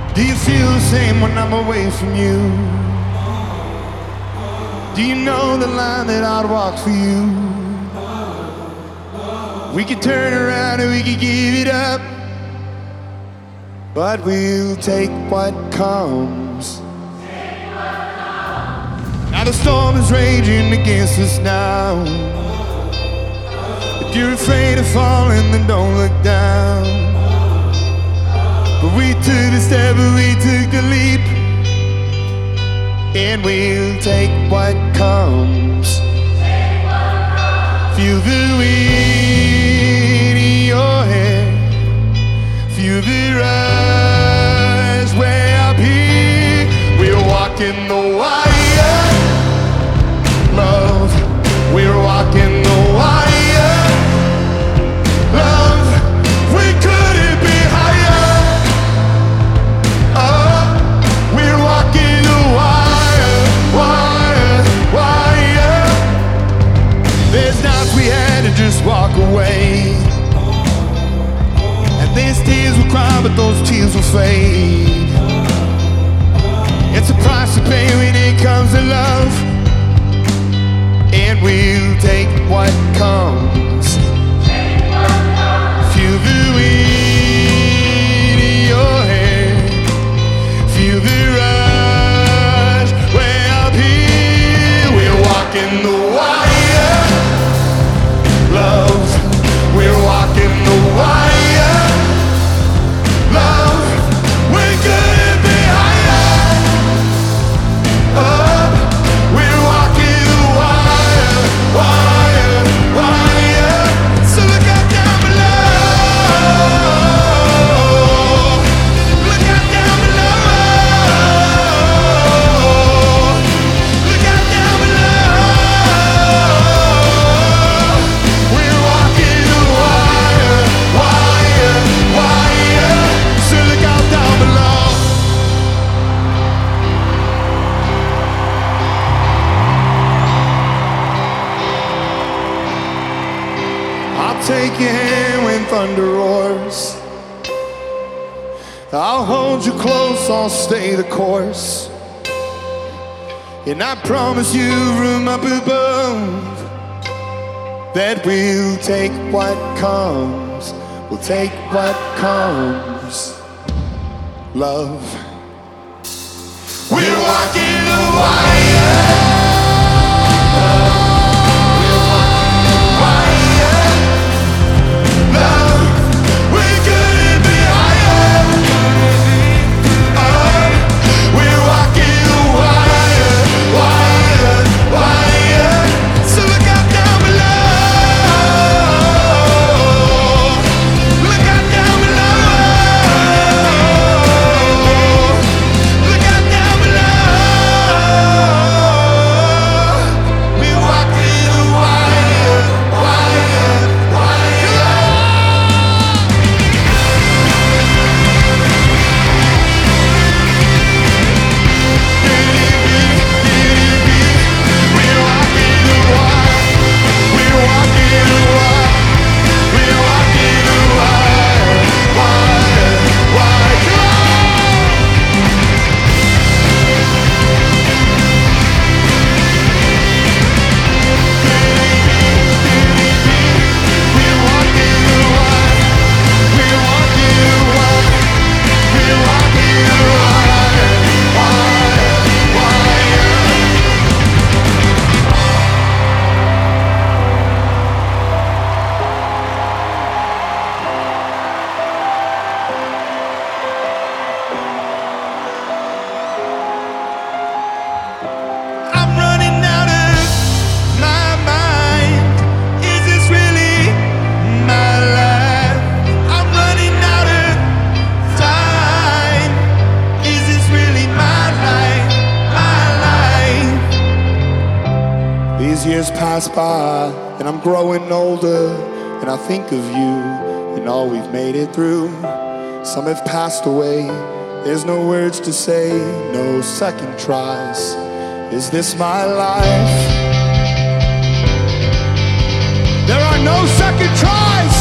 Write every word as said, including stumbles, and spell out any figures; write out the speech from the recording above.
Do you feel the same when I'm away from you? Do you know the line that I'd walk for you? We could turn around and we could give it up, but we'll take what comes. Now the storm is raging against us now. If you're afraid of falling, then don't look down. But we took the step, but we took the leap, and we'll take what comes. Feel the wind in your hair, feel the rush way up here. We're walking the wire, love. We're walking the wire, love. We couldn't be higher. Oh, we're walking the wire, wire, wire. There's nights we had to just walk away, and there's tears will cry, but those tears will fade. It's a price to pay when it comes to love, and we'll take what comes. Feel the wind in your hair, feel the rush way up here. We're walking the wire, love. We're walking the wire, love. We couldn't be higher. Up, we're walking the wire, wire, wire. So look out down below. Look out down below. Look out down below. We're walking the wire, wire, wire. So look out down below. I'll take your hand when thunder roars. I'll hold you close, I'll stay the course. And I promise you room up above, that we'll take what comes. We'll take what comes. Love. We're walking the wire. These years pass by, and I'm growing older, and I think of you and all we've made it through. Some have passed away, there's no words to say, no second tries. Is this my life? There are no second tries.